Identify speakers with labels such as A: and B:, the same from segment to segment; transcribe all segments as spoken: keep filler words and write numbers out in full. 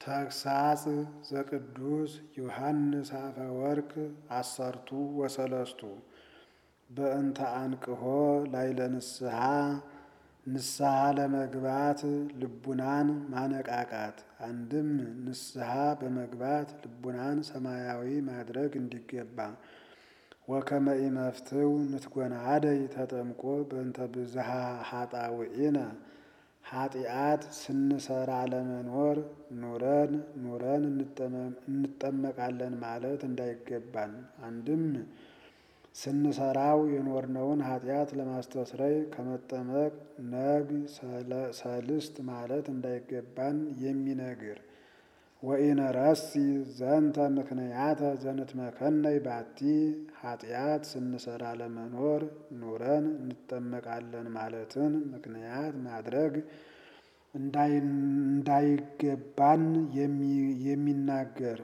A: ተግሳጽ ዘቅዱስ ዮሐንስ አፈወርቅ አሰርቱ ወሰለስቱ በእንተ አንቅሖ ላዕለ ንስሐ ንስሐ ለመግባት ልቡናን ማነቃቃት። አንድም ንስሐ በመግባት ልቡናን ሰማያዊ ማድረግ እንዲገባ። ወከመ ኢመፍትው ንትጎናደይ ተጠምቆ በእንተ ብዝሃ ኃጣውኢነ ኃጢአት ስንሰራ ለመኖር ኑረን ኑረን እንጠመቃለን ማለት እንዳይገባን። አንድም ስንሰራው የኖርነውን ኃጢአት ለማስተስረይ ከመጠመቅ ነግ ሰልስት ማለት እንዳይገባን የሚነግር። ወኢነረሲ ዘንተ ምክንያተ ዘንትመከነይ ባቲ ኃጢአት ስንሰራ ለመኖር ኑረን እንጠመቃለን ማለትን ምክንያት ማድረግ እንዳይገባን የሚናገር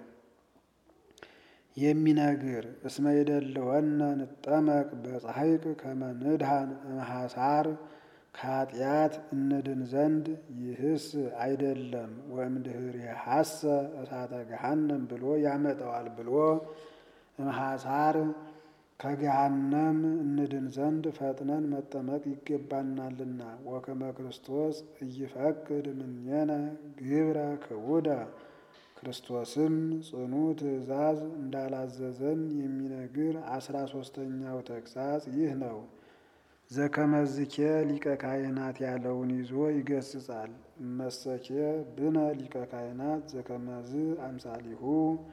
A: የሚነግር። እስመ ይደልወነ ንጠመቅ በጻሕቅ ከመ ንድኃን እምኀሳር ከኃጢአት እንድን ዘንድ ይህስ አይደለም ወእምድኅሬሃሰ እሳተ ገሃነም ብሎ ያመጣዋል ብሎ እምኀሳር ከገሃነም እንድን ዘንድ ፈጥነን መጠመቅ ይገባናልና። ወከመ ክርስቶስ ኢይፈቅድ እምኔነ ግብረ ክቡደ ክርስቶስም ጽኑ ትእዛዝ እንዳላዘዘን የሚነግር አስራ ሦስተኛው ተግሳጽ ይህ ነው። ዘከመዝኬ ሊቀ ካህናት ያለውን ይዞ ይገስጻል። እመሰኬ ብነ ሊቀ ካህናት ዘከመዝ አምሳሊሁ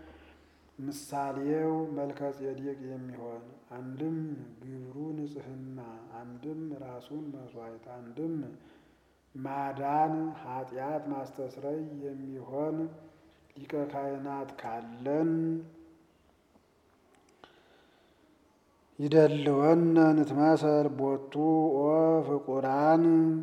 A: ምሳሌው መልከ ጼዴቅ የሚሆን አንድም ግብሩ ንጽሕና፣ አንድም ራሱን መሥዋዕት፣ አንድም ማዳን ኃጢአት ማስተስረይ የሚሆን ሊቀ ካህናት ካለን ይደልወነ ንትመሰል ቦቱ ኦ ፍቁራን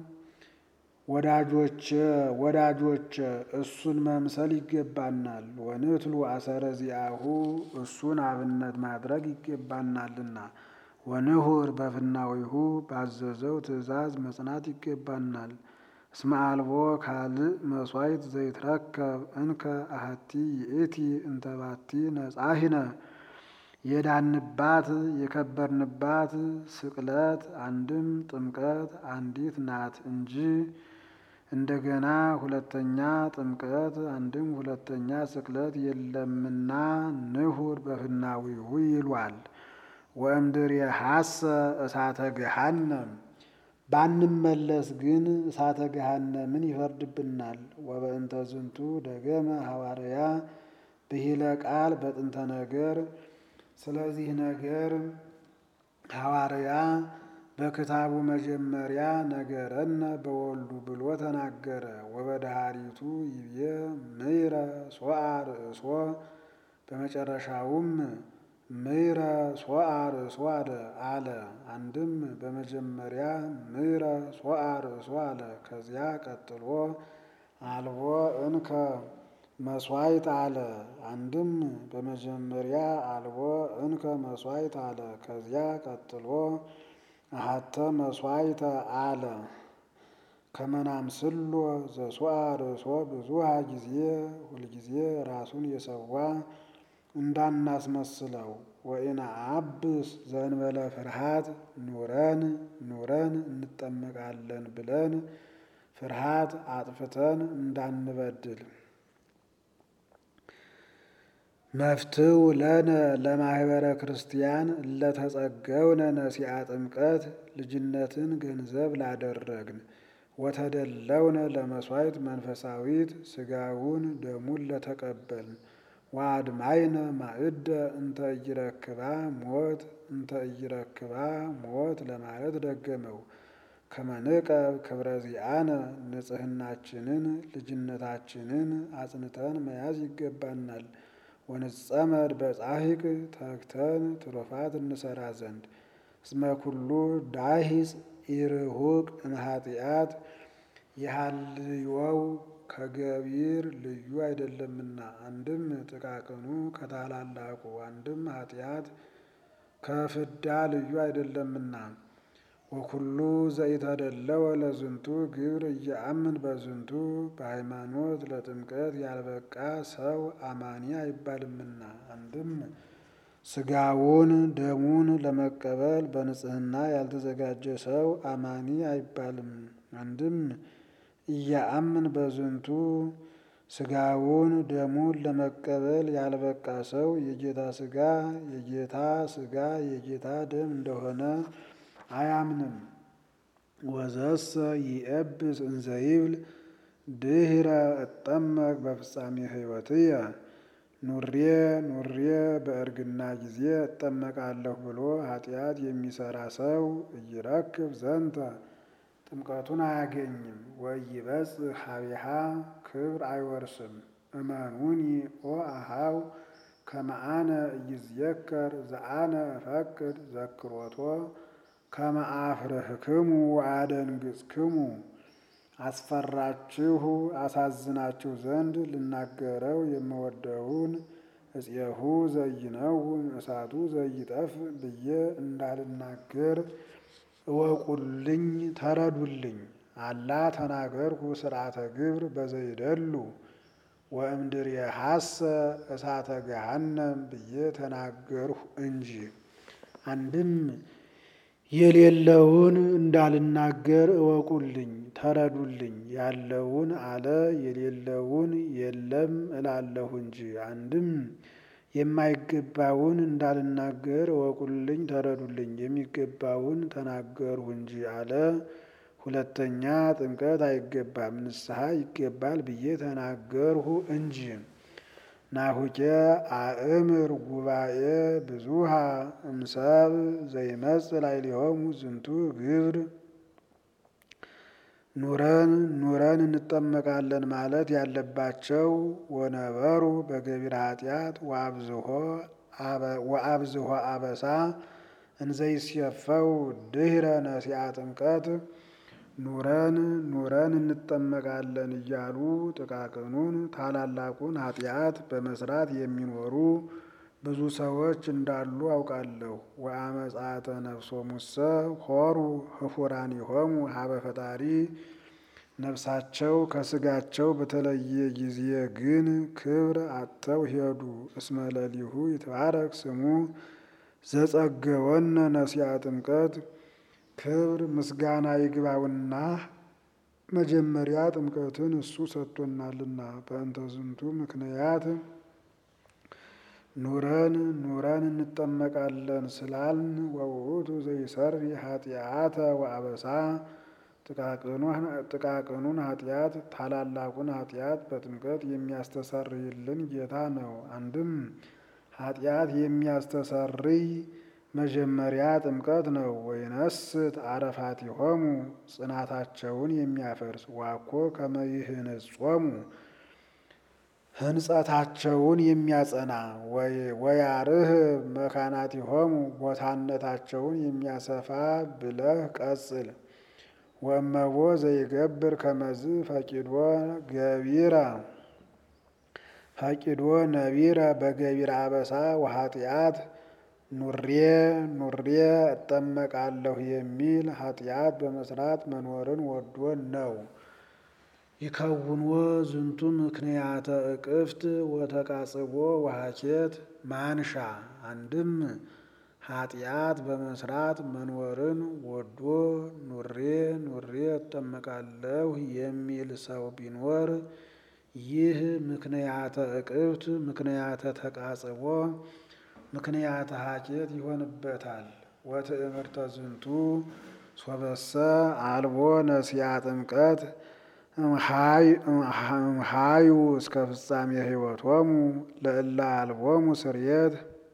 A: ወዳጆቼ ወዳጆቼ እሱን መምሰል ይገባናል። ወንትሉ አሰረ ዚአሁ እሱን አብነት ማድረግ ይገባናልና። ወንሁር በፍናዊሁ ባዘዘው ትእዛዝ መጽናት ይገባናል። እስመ አልቦ ካልእ መሥዋዕት ዘይትረከብ እንከ አሐቲ ይእቲ እንተ ባቲ ነጻሂነ የዳንባት የከበርንባት ስቅለት አንድም ጥምቀት አንዲት ናት እንጂ እንደገና ሁለተኛ ጥምቀት አንድም ሁለተኛ ስቅለት የለምና ንሁር በፍናዊሁ ይሏል። ወእምድኅሬሃሰ እሳተ ገሃነም ባንመለስ ግን እሳተ ገሃነምን ይፈርድብናል። ወበእንተ ዝንቱ ደገመ ሐዋርያ ብሂለ ቃል በጥንተ ነገር ስለዚህ ነገር ሐዋርያ በክታቡ መጀመሪያ ነገረነ በወልዱ ብሎ ተናገረ። ወበዳህሪቱ ይቤ ምይረ ሶአ ርእሶ በመጨረሻውም ምይረ ሶአ ርእሶ አለ። አንድም በመጀመሪያ ምይረ ሶአ ርእሶ አለ። ከዚያ ቀጥሎ አልቦ እንከ መሥዋዕት አለ። አንድም በመጀመሪያ አልቦ እንከ መሥዋዕት አለ። ከዚያ ቀጥሎ አሐተ መሥዋዕተ አለ። ከመናምስሎ ዘሶአ ርእሶ ብዙሃ ጊዜ ሁልጊዜ ራሱን የሰዋ እንዳናስመስለው። ወኢነአብስ ዘእንበለ ፍርሃት ኑረን ኑረን እንጠመቃለን ብለን ፍርሃት አጥፍተን እንዳንበድል። መፍትው ለነ ለማኅበረ ክርስቲያን እለተጸገውነ ነሲአ ጥምቀት ልጅነትን ገንዘብ ላደረግን ወተደለውነ ለመሥዋዕት መንፈሳዊት ሥጋውን ደሙን ለተቀበልን ወአድማይነ ማዕደ እንተ ኢይረክባ ሞት እንተ ኢይረክባ ሞት ለማለት ደገመው። ከመንቀብ ክብረ ዚአነ ንጽሕናችንን ልጅነታችንን አጽንተን መያዝ ይገባናል። ወንጸመድ በጻሕቅ ተግተን ትሩፋት እንሰራ ዘንድ። እስመ ኩሉ ዳሂጽ ኢርሁቅ እምኃጢአት የሃልዮው ከገቢር ልዩ አይደለምና። አንድም ጥቃቅኑ ከታላላቁ አንድም ኃጢአት ከፍዳ ልዩ አይደለምና። ወኩሉ ዘኢተደለወ ለዝንቱ ግብር እየአምን በዝንቱ በሃይማኖት ለጥምቀት ያልበቃ ሰው አማኒ አይባልምና። አንድም ሥጋውን ደሙን ለመቀበል በንጽሕና ያልተዘጋጀ ሰው አማኒ አይባልም። አንድም እየአምን በዝንቱ ሥጋውን ደሙን ለመቀበል ያልበቃ ሰው የጌታ ሥጋ የጌታ ሥጋ የጌታ ደም እንደሆነ አያምንም። ወዘሰ ይእብስ እንዘ ይብል ድኅረ እጠመቅ በፍጻሜ ሕይወትየ ኑሬ ኑሬ በእርግና ጊዜ እጠመቃለሁ ብሎ ኃጢአት የሚሰራ ሰው ኢይረክብ ዘንተ ጥምቀቱን አያገኝም። ወኢይበጽሕ ኀቤሃ ክብር አይወርስም። እመኑኒ ኦ አኀው ከመ አነ ኢይዝየከር ዘአነ እፈቅድ ዘክሮቶ ከመ አፍርህክሙ ወአደንግጽክሙ አስፈራችሁ አሳዝናችሁ ዘንድ ልናገረው የምወደውን እፄሁ ዘይነውም እሳቱ ዘይጠፍ ብዬ እንዳልናገር እወቁልኝ ተረዱልኝ። አላ ተናገርኩ ሥርዓተ ግብር በዘይደሉ ወእምድሬሃሰ እሳተ ገሃነም ብዬ ተናገርሁ እንጂ። አንድም የሌለውን እንዳልናገር እወቁልኝ ተረዱልኝ ያለውን አለ የሌለውን የለም እላለሁ እንጂ። አንድም የማይገባውን እንዳልናገር እወቁልኝ ተረዱልኝ የሚገባውን ተናገርሁ እንጂ አለ። ሁለተኛ ጥምቀት አይገባም ንስሐ ይገባል ብዬ ተናገርሁ እንጂ። ናሁኬ አእምር ጉባኤ ብዙሃ እምሰብ ዘይመጽእ ላዕሌሆሙ ዝንቱ ግብር። ኑረን ኑረን እንጠመቃለን ማለት ያለባቸው ወነበሩ በገቢረ ኃጢአት ወአብዝሖ አበሳ እንዘይሴፈው ድኅረ ነሲአ ጥምቀት። ኑረን ኑረን እንጠመቃለን እያሉ ጥቃቅኑን ታላላቁን ኃጢአት በመስራት የሚኖሩ ብዙ ሰዎች እንዳሉ አውቃለሁ። ወአመጽአተ ነፍሶሙሰ ሖሩ ህፉራኒሆሙ ሀበ ፈጣሪ። ነፍሳቸው ከሥጋቸው በተለየ ጊዜ ግን ክብር አጥተው ሄዱ። እስመ ለሊሁ ይትባረክ ስሙ ዘጸገወነ ነሲአ ጥምቀት። ክብር ምስጋና ይግባውና መጀመሪያ ጥምቀትን እሱ ሰጥቶናልና። በእንተ ዝንቱ ምክንያት ኑረን ኑረን እንጠመቃለን ስላልን ወውእቱ ዘይሰሪ ኃጢአተ ወአበሳ። ጥቃቅኑን ኃጢአት ታላላቁን ኃጢአት በጥምቀት የሚያስተሰርይልን ጌታ ነው። አንድም ኃጢአት የሚያስተሰርይ መጀመሪያ ጥምቀት ነው። ወይነስት አረፋቲሆሙ ጽናታቸውን የሚያፈርስ ዋኮ ከመ ይህንጾሙ ሕንጸታቸውን የሚያጸና ወያርህ መካናቲሆሙ ቦታነታቸውን የሚያሰፋ ብለህ ቀጽል። ወእመቦ ዘይገብር ከመዝ ፈቂዶ ገቢረ ፈቂዶ ነቢረ በገቢረ አበሳ ወኃጢአት። ኑሬ ኑሬ እጠመቃለሁ የሚል ኃጢአት በመስራት መኖርን ወዶ ነው። ይከውንዎ ዝንቱ ምክንያተ እቅፍት ወተቃጽቦ ወሐኬት ማንሻ። አንድም ኃጢአት በመስራት መኖርን ወዶ ኑሬ ኑሬ እጠመቃለሁ የሚል ሰው ቢኖር ይህ ምክንያተ እቅፍት ምክንያተ ተቃጽቦ ምክንያተ ሐኬት ይሆንበታል። ወትእምርተ ዝንቱ ሶበሰ አልቦ ነሲአ ጥምቀት እምሃዩ እስከ ፍጻሜ ሕይወቶሙ ለእለ አልቦሙ ስርየት።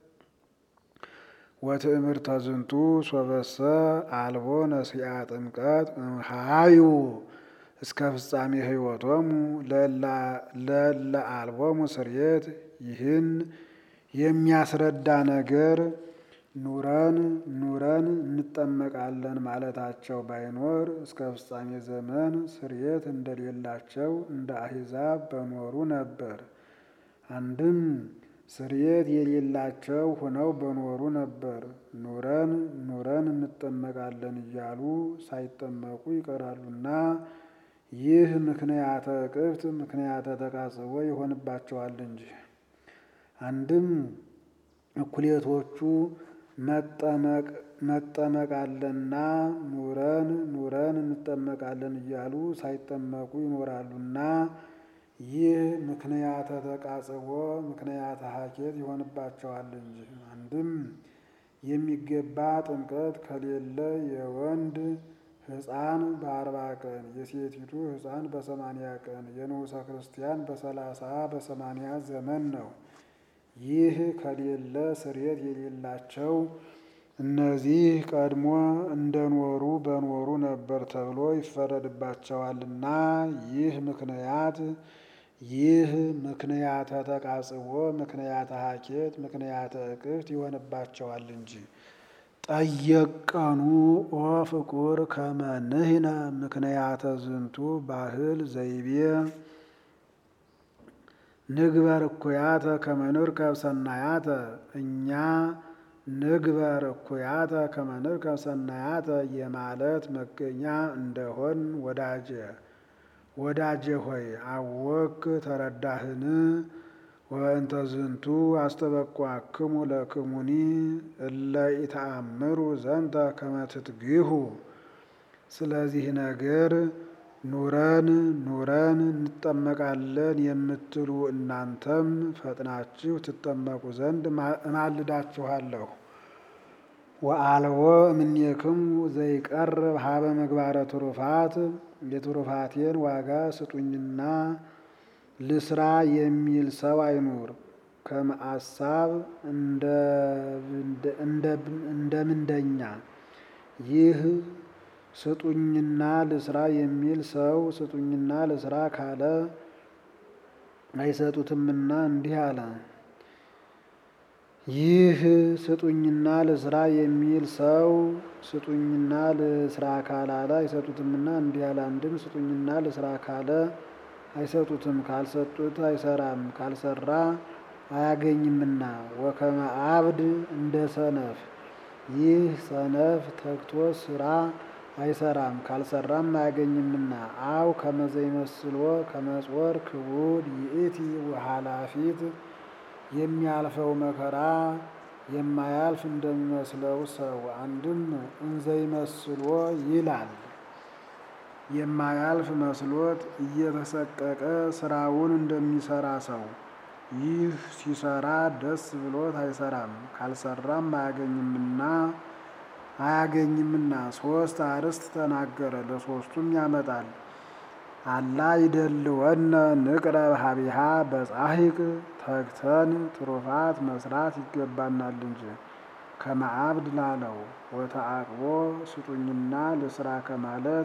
A: ወትእምርተ ዝንቱ ሶበሰ አልቦ ነሲአ ጥምቀት እምሃዩ እስከ ፍጻሜ ሕይወቶሙ ለእለ አልቦሙ ስርየት። ይህን የሚያስረዳ ነገር ኑረን ኑረን እንጠመቃለን ማለታቸው ባይኖር እስከ ፍጻሜ ዘመን ስርየት እንደሌላቸው እንደ አሕዛብ በኖሩ ነበር። አንድም ስርየት የሌላቸው ሆነው በኖሩ ነበር። ኑረን ኑረን እንጠመቃለን እያሉ ሳይጠመቁ ይቀራሉና ይህ ምክንያተ እቅፍት ምክንያተ ተቃጽቦ ይሆንባቸዋል እንጂ። አንድም እኩሌቶቹ መጠመቅ መጠመቃለና ኑረን ኑረን እንጠመቃለን እያሉ ሳይጠመቁ ይኖራሉና ይህ ምክንያተ ተቃጽቦ ምክንያተ ሀኬት ይሆንባቸዋል እንጂ። አንድም የሚገባ ጥምቀት ከሌለ የወንድ ሕፃን በአርባ ቀን የሴቲቱ ሕፃን በሰማንያ ቀን የንዑሰ ክርስቲያን በሰላሳ በሰማንያ ዘመን ነው። ይህ ከሌለ ስርየት የሌላቸው እነዚህ ቀድሞ እንደኖሩ በኖሩ ነበር ተብሎ ይፈረድባቸዋልና ይህ ምክንያት ይህ ምክንያተ ተቃጽቦ ምክንያተ ሀኬት ምክንያተ እቅፍት ይሆንባቸዋል እንጂ። ጠየቀኑ ኦ ፍቁር ከመ ንሕነ ምክንያተ ዝንቱ ባህል ዘይቤ ንግበር እኩያተ ከመ ንርከብ ሰናያተ። እኛ ንግበር እኩያተ ከመ ንርከብ ሰናያተ የማለት መገኛ እንደሆን ወዳጄ ወዳጄ ሆይ አወክ ተረዳህን? ወእንተ ዝንቱ አስተበቋክሙ ለክሙኒ እለ ኢተአምሩ ዘንተ ከመ ትትግሁ። ስለዚህ ነገር ኑረን ኑረን እንጠመቃለን የምትሉ እናንተም ፈጥናችሁ ትጠመቁ ዘንድ እማልዳችኋለሁ። ወአልቦ እምኔክሙ ዘይቀርብ ሀበ ምግባረ ትሩፋት የትሩፋቴን ዋጋ ስጡኝና ልስራ የሚል ሰው አይኑር። ከመአሳብ እንደ ምንደኛ ይህ ስጡኝና ልስራ የሚል ሰው ስጡኝና ልስራ ካለ አይሰጡትምና እንዲህ አለ። ይህ ስጡኝና ልስራ የሚል ሰው ስጡኝና ልስራ ካላለ አይሰጡትምና እንዲህ አለ። አንድም ስጡኝና ልስራ ካለ አይሰጡትም፣ ካልሰጡት አይሰራም፣ ካልሰራ አያገኝምና። ወከመ አብድ እንደ ሰነፍ ይህ ሰነፍ ተግቶ ስራ አይሰራም፣ ካልሰራም አያገኝምና። አው ከመዘ ይመስሎ ከመጾር ክቡድ ይእቲ ወኃላፊት የሚያልፈው መከራ የማያልፍ እንደሚመስለው ሰው። አንድም እንዘ ይመስሎ ይላል የማያልፍ መስሎት እየተሰቀቀ ስራውን እንደሚሰራ ሰው። ይህ ሲሰራ ደስ ብሎት አይሰራም፣ ካልሰራም አያገኝምና አያገኝምና። ሶስት አርዕስት ተናገረ፣ ለሶስቱም ያመጣል። አላ ይደልወነ ንቅረብ ሀቢሃ በጻሂቅ ተግተን ትሩፋት መስራት ይገባናል እንጂ። ከመአብድ ላለው ወተአቅቦ ስጡኝና ልስራ ከማለት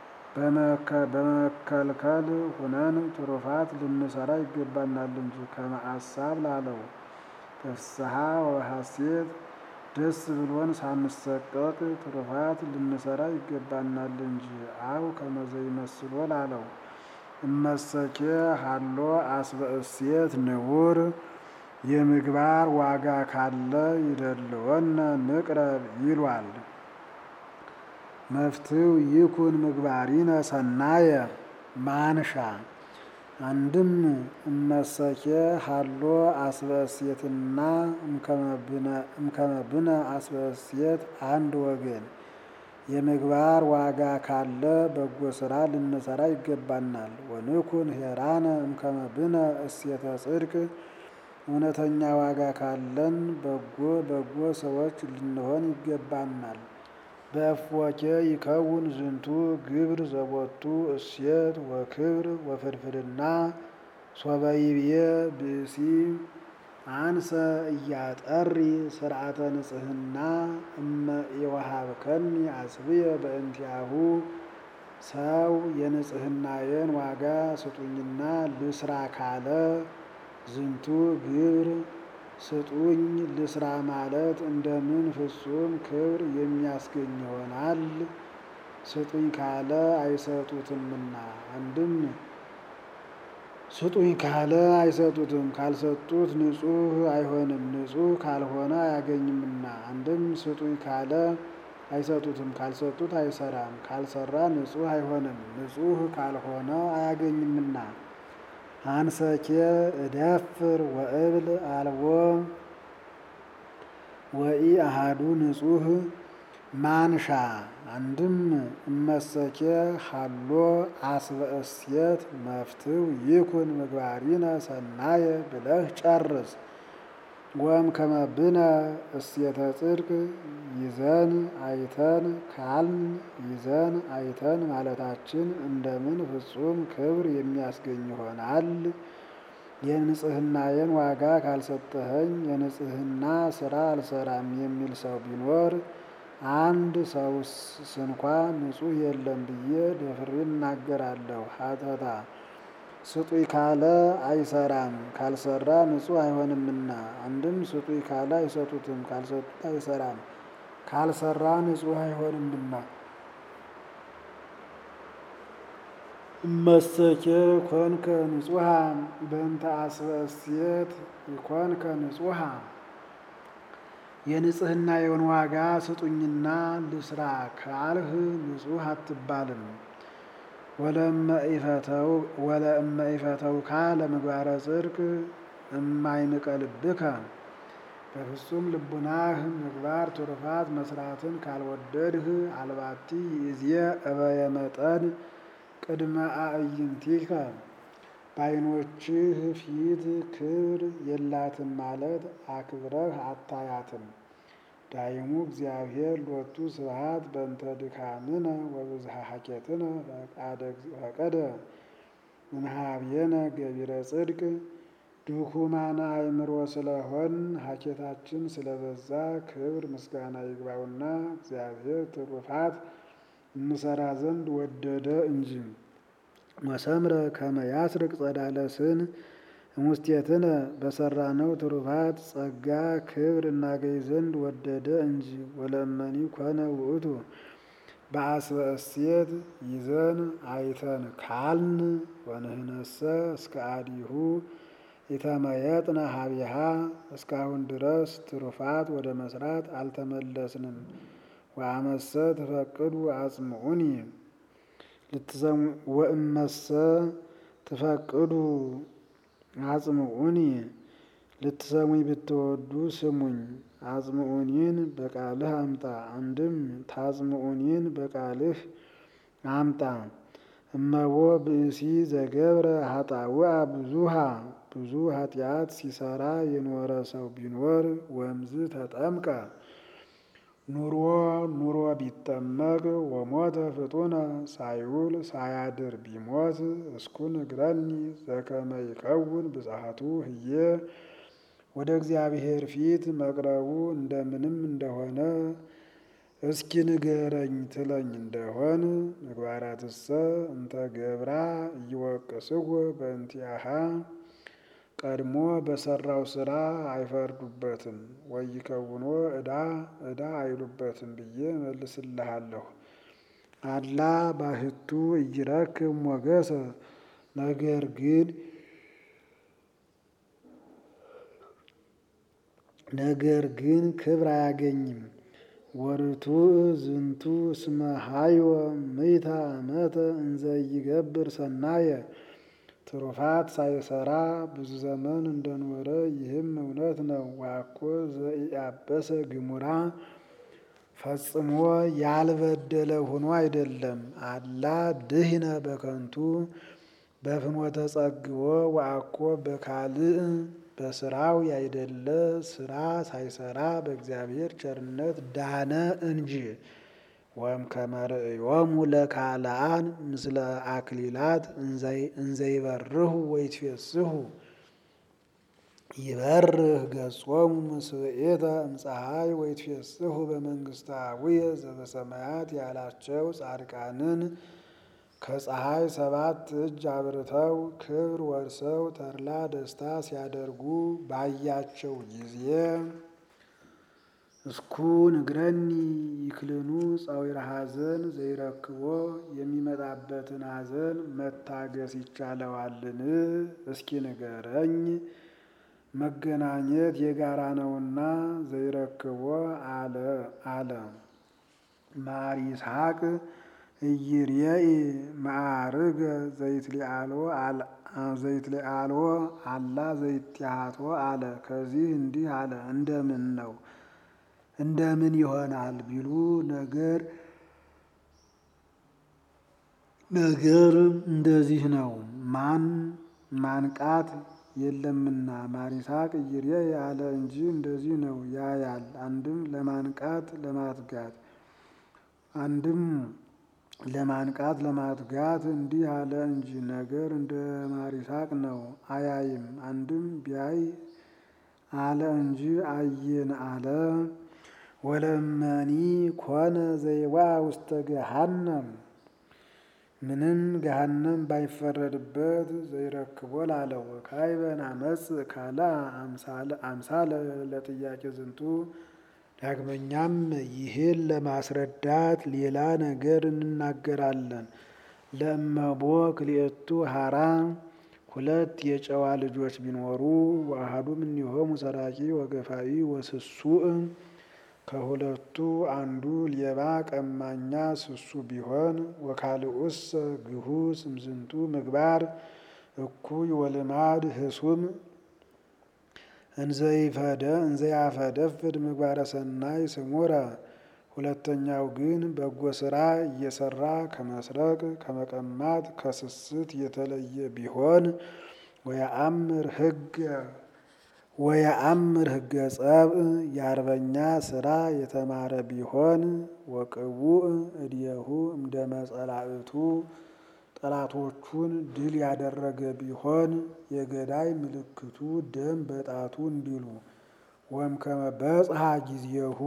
A: በመከልከል ሁነን ትሩፋት ልንሰራ ይገባናል እንጂ። ከመአሳብ ላለው ፍስሐ ወሐሴት ደስ ብሎን ሳንሰቀቅ ትሩፋት ልንሰራ ይገባናል እንጂ። አው ከመዘ ይመስሎ ላለው እመሰኬ ሀሎ አስበ እሴት ንቡር የምግባር ዋጋ ካለ ይደልወነ ንቅረብ ይሏል። መፍትው ይኩን ምግባሪነ ሰናየ ማንሻ። አንድም እመሰኬ ሀሎ አስበ እሴትና እምከመብነ አስበ እሴት አንድ ወገን። የምግባር ዋጋ ካለ በጎ ስራ ልንሰራ ይገባናል። ወንኩን ሄራነ እምከመብነ እሴተ ጽድቅ እውነተኛ ዋጋ ካለን በጎ በጎ ሰዎች ልንሆን ይገባናል። በእፎኬ ይከውን ዝንቱ ግብር ዘቦቱ እሴት ወክብር ወፍድፍድና ሶበይብየ ብእሲ አንሰ እያጠሪ ስርዓተ ንጽህና እመ የወሃብከኒ አስብየ በእንቲአሁ። ሰው የንጽህናዬን ዋጋ ስጡኝና ልስራ ካለ ዝንቱ ግብር ስጡኝ ልስራ ማለት እንደምን ፍጹም ክብር የሚያስገኝ ይሆናል? ስጡኝ ካለ አይሰጡትምና። አንድም ስጡኝ ካለ አይሰጡትም፣ ካልሰጡት ንጹሕ አይሆንም፣ ንጹሕ ካልሆነ አያገኝምና። አንድም ስጡኝ ካለ አይሰጡትም፣ ካልሰጡት አይሰራም፣ ካልሰራ ንጹሕ አይሆንም፣ ንጹሕ ካልሆነ አያገኝምና። አንሰኬ እደፍር ወእብል አልቦ ወኢ አሃዱ ንጹሕ ማንሻ። አንድም እመሰኬ ሀሎ አስበ እሴት መፍትው ይኩን ምግባሪነ ሰናየ ብለህ ጨርስ። ወም ከመብነ እሴተ ጽድቅ ይዘን አይተን ካልን ይዘን አይተን ማለታችን እንደምን ፍጹም ክብር የሚያስገኝ ይሆናል? የንጽህናዬን ዋጋ ካልሰጠኸኝ የንጽህና ስራ አልሰራም የሚል ሰው ቢኖር አንድ ሰው ስንኳ ንጹሕ የለም ብዬ ደፍሬ እናገራለሁ። ሀተታ ስጡኝ ካለ አይሰራም፣ ካልሰራ ንጹሕ አይሆንምና። አንድም ስጡኝ ካለ አይሰጡትም፣ ካልሰጡት አይሰራም፣ ካልሰራ ንጹሕ አይሆንምና። እመሰኬ ኮንከ ንጹሐ በእንተ አስበ እሴት ኮንከ ንጹሐ። የንጽህናዬን ዋጋ ስጡኝና ልስራ ካልህ ንጹሕ አትባልም። ወለእመ ኢፈተውካ ለምግባረ ጽድቅ እማይንቀልብከ። በፍጹም ልቡናህ ምግባር ትሩፋት መስራትን ካልወደድህ አልባቲ ይእዜ እበየ መጠን ቅድመ አዕይንቲከ። በዓይኖችህ ፊት ክብር የላትም ማለት አክብረህ አታያትም። ዳይሙ እግዚአብሔር ሎቱ ስብሐት በእንተ ድካምነ ወብዝሃ ሀኬትነ ፈቀደ እምኀቤነ ገቢረ ጽድቅ። ድኩማነ አእምሮ ስለሆን ሀኬታችን ስለበዛ ክብር ምስጋና ይግባውና እግዚአብሔር ትሩፋት እንሰራ ዘንድ ወደደ እንጂ። ወሰምረ ከመ ያስርቅ ጸዳለስን እሙስቴትነ። በሰራነው ትሩፋት ጸጋ ክብር እናገኝ ዘንድ ወደደ እንጂ። ወለእመኒ ኮነ ውእቱ በአስበ እሴት ይዘን አይተን ካልን ወንህነሰ እስከ አዲሁ ኢተመየጥነ ሀቢሃ። እስካሁን ድረስ ትሩፋት ወደ መስራት አልተመለስንም። ወአመሰ ትፈቅዱ አጽምዑኒ ወእመሰ ትፈቅዱ አጽምዑኒ። ልትሰሙኝ ብትወዱ ስሙኝ። አጽምዑኒን በቃልህ አምጣ። አንድም ታጽምዑኒን በቃልህ አምጣ። እመቦ ብእሲ ዘገብረ ኃጣውአ ብዙሃ። ብዙ ኃጢአት ሲሰራ የኖረ ሰው ቢኖር ወምዝ ተጠምቀ ኑሮ ኑሮ ቢጠመቅ ወሞተ ፍጡነ ሳይውል ሳያድር ቢሞት እስኩን እግረኒ ዘከመ ይከውን ብጽሐቱ ህዬ። ወደ እግዚአብሔር ፊት መቅረቡ እንደምንም እንደሆነ እስኪ ንገረኝ ትለኝ እንደሆን ምግባራትሰ እንተ ገብራ እይወቅስዎ በእንቲአሃ። ቀድሞ በሰራው ስራ አይፈርዱበትም፣ ወይከውኖ ዕዳ ዕዳ አይሉበትም ብዬ መልስልሃለሁ። አላ ባሕቱ ኢይረክብ ሞገሰ። ነገር ግን ነገር ግን ክብር አያገኝም። ወርቱዕ ዝንቱ እስመ ሀይወ ምእተ ዓመተ እንዘ ይገብር ሰናየ። ትሩፋት ሳይሰራ ብዙ ዘመን እንደኖረ ይህም እውነት ነው። ዋኮ ዘኢያበሰ ግሙራ። ፈጽሞ ያልበደለ ሆኖ አይደለም። አላ ድህነ በከንቱ በፍኖተ ጸግቦ ወአኮ በካልእ። በስራው ያይደለ ስራ ሳይሰራ በእግዚአብሔር ቸርነት ዳነ እንጂ። ወእምከመ ርእዮሙ ለካልአን ምስለ አክሊላት እንዘይበርሁ ወይትፌስሑ። ይበርህ ገጾሙ ምስብኤተ እምፀሐይ ወይትፌስሑ በመንግሥተ አቡየ ዘበሰማያት ያላቸው ጻድቃንን ከፀሐይ ሰባት እጅ አብርተው ክብር ወርሰው ተድላ ደስታ ሲያደርጉ ባያቸው ጊዜ እስኩ ንግረኒ ይክልኑ ጻዊረ ሐዘን ዘይረክቦ የሚመጣበትን ሐዘን መታገስ ይቻለዋልን? እስኪ ንገረኝ። መገናኘት የጋራ ነውና ዘይረክቦ አለ አለ ማር ይስሐቅ ኢይርኤኢ ማዕርገ ዘይትሊአልዎ ዘይትሊአልዎ አላ ዘይትያሃቶ አለ። ከዚህ እንዲህ አለ። እንደምን ነው እንደምን ይሆናል ቢሉ ነገር ነገር እንደዚህ ነው። ማን ማንቃት የለምና ማር ይስሐቅ ኢይርኤኢ አለ እንጂ እንደዚህ ነው ያያል። አንድም ለማንቃት ለማትጋት አንድም ለማንቃት ለማትጋት እንዲህ አለ እንጂ ነገር እንደ ማር ይስሐቅ ነው አያይም። አንድም ቢያይ አለ እንጂ አየን አለ። ወለመኒ ኮነ ዘይዋ ውስተ ገሃነም ምንም ገሃነም ባይፈረድበት ዘይረክቦ ላለው ካይበን አመፅ ካላ አምሳለ ለጥያቄ ዝንቱ። ዳግመኛም ይህን ለማስረዳት ሌላ ነገር እንናገራለን። ለእመቦ ክልኤቱ ሀራ ሁለት የጨዋ ልጆች ቢኖሩ ወአሐዱ እምኔሆሙ ሰራቂ ወገፋኢ ወስሱእ ከሁለቱ አንዱ ሌባ ቀማኛ ስሱ ቢሆን ወካልኡሰ ግሁስ እምዝንቱ ምግባር እኩይ ወልማድ ህሱም እንዘይፈደ እንዘያፈደፍድ ምግባረ ሰናይ ስሙረ። ሁለተኛው ግን በጎ ስራ እየሰራ ከመስረቅ ከመቀማት ከስስት የተለየ ቢሆን ወየአምር ህገ ወየአምር ህገ ጸብእ የአርበኛ ስራ የተማረ ቢሆን ወቅቡእ እድየሁ እምደመ ጸላእቱ ጠላቶቹን ድል ያደረገ ቢሆን የገዳይ ምልክቱ ደም በጣቱ እንዲሉ ወእምከመ በጽሐ ጊዜሁ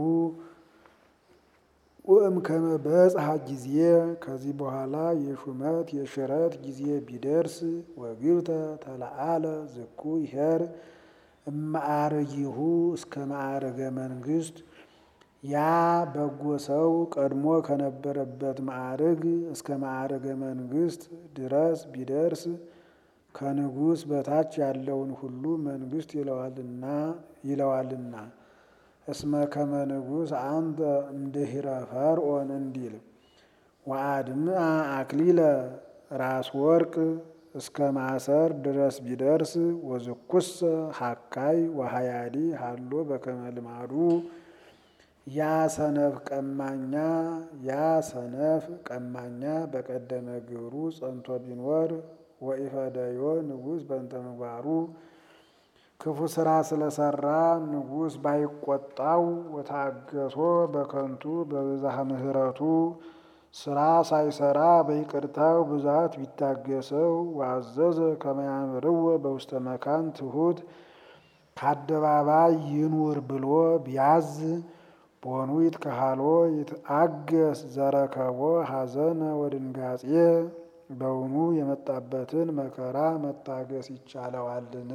A: ወእምከመ በጽሐ ጊዜ ከዚህ በኋላ የሹመት የሽረት ጊዜ ቢደርስ ወግብተ ተለአለ ዝኩ ይሄር እማዕርጊሁ እስከ ማዕረገ መንግስት ያ በጎ ሰው ቀድሞ ከነበረበት ማዕርግ እስከ ማዕረገ መንግስት ድረስ ቢደርስ ከንጉስ በታች ያለውን ሁሉ መንግስት ይለዋልና ይለዋልና እስመ ከመ ንጉስ አንተ እምድኅረ ፈርዖን እንዲል ወአድምአ አክሊለ ራስ ወርቅ እስከ ማሰር ድረስ ቢደርስ ወዝኩሰ ሀካይ ወሀያዲ ሀሎ በከመ ልማዱ ያ ሰነፍ ቀማኛ ያ ሰነፍ ቀማኛ በቀደመ ግብሩ ጸንቶ ቢኖር ወኢፈደዮ ንጉስ በእንተ ምግባሩ ክፉ ስራ ስለሰራ ንጉስ ባይቆጣው ወታገሶ በከንቱ በብዝሃ ምሕረቱ ስራ ሳይሰራ በይቅርታው ብዛት ቢታገሰው ዋዘዘ ከመ ያምርዎ በውስተ መካን ትሁት ከአደባባይ ይኑር ብሎ ቢያዝ ቦኑ ይትከሃሎ ይትአገስ ዘረከቦ ሐዘነ ወድንጋጼ በውኑ የመጣበትን መከራ መታገስ ይቻለዋልን?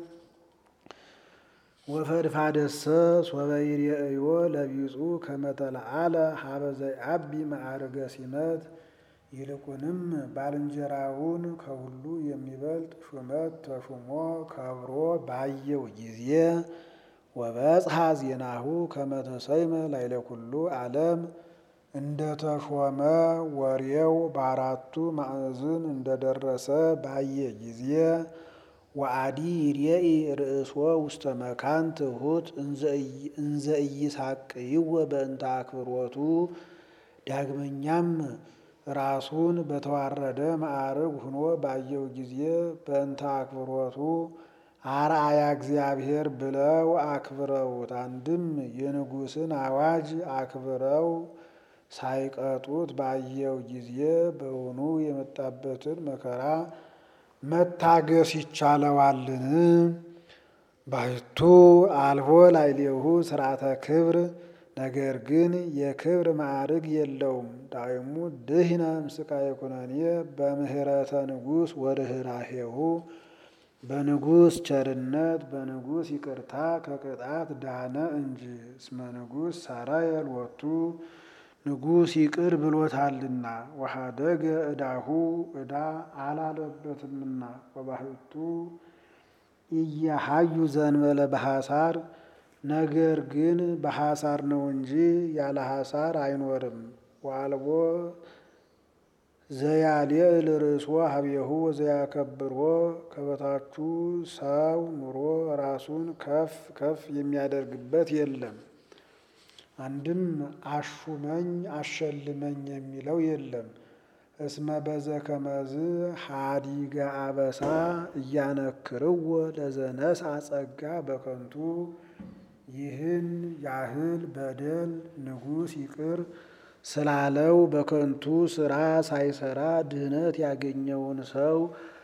A: ወፈድፋደሰ ሶበ ይርኤዮ ለቢጹ ከመ ተለአለ ሀበ ዘይዐቢ ማዕርገ ሲመት ይልቁንም ባልንጀራውን ከሁሉ የሚበልጥ ሹመት ተሹሞ ከብሮ ባየው ጊዜ ወበጽሐ ዜናሁ ከመ ተሰይመ ላዕለ ኩሉ ዓለም እንደ ተሾመ ወሬው በአራቱ ማዕዝን እንደደረሰ ባየ ጊዜ ወአዲ ይርኤኢ ርእሶ ውስተ መካን ትሑት እንዘ ኢይሳቅይዎ በእንተ አክብሮቱ ዳግመኛም ራሱን በተዋረደ ማዕርግ ሆኖ ባየው ጊዜ በእንተ አክብሮቱ አርአያ እግዚአብሔር ብለው አክብረውት አንድም የንጉሥን አዋጅ አክብረው ሳይቀጡት ባየው ጊዜ በውኑ የመጣበትን መከራ መታገስ ይቻለዋልን? ባሕቱ አልቦ ላዕሌሁ ሥርዓተ ክብር ነገር ግን የክብር ማዕርግ የለውም። ዳይሙ ድኅነ እምሥቃየ ኩነኔ በምህረተ ንጉሥ ወርኅራኄሁ በንጉሥ ቸርነት በንጉሥ ይቅርታ ከቅጣት ዳነ እንጂ። እስመ ንጉሥ ሣራየ ሎቱ ንጉሥ ይቅር ብሎታልና። ወኀደገ ዕዳሁ ዕዳ አላለበትምና። ወባሕቱ ኢያሃዩ ዘእንበለ በሐሳር ነገር ግን በሐሳር ነው እንጂ ያለ ሐሳር አይኖርም። ወአልቦ ዘያልዕል ርእሶ ኀቤሁ ወዘያከብሮ ከበታቹ ሰው ኑሮ ራሱን ከፍ ከፍ የሚያደርግበት የለም። አንድም አሹመኝ አሸልመኝ የሚለው የለም። እስመ በዘከመዝ ኀዲገ አበሳ እያነክርዎ ለዘነስአ ጸጋ በከንቱ ይህን ያህል በደል ንጉሥ ይቅር ስላለው በከንቱ ሥራ ሳይሰራ ድህነት ያገኘውን ሰው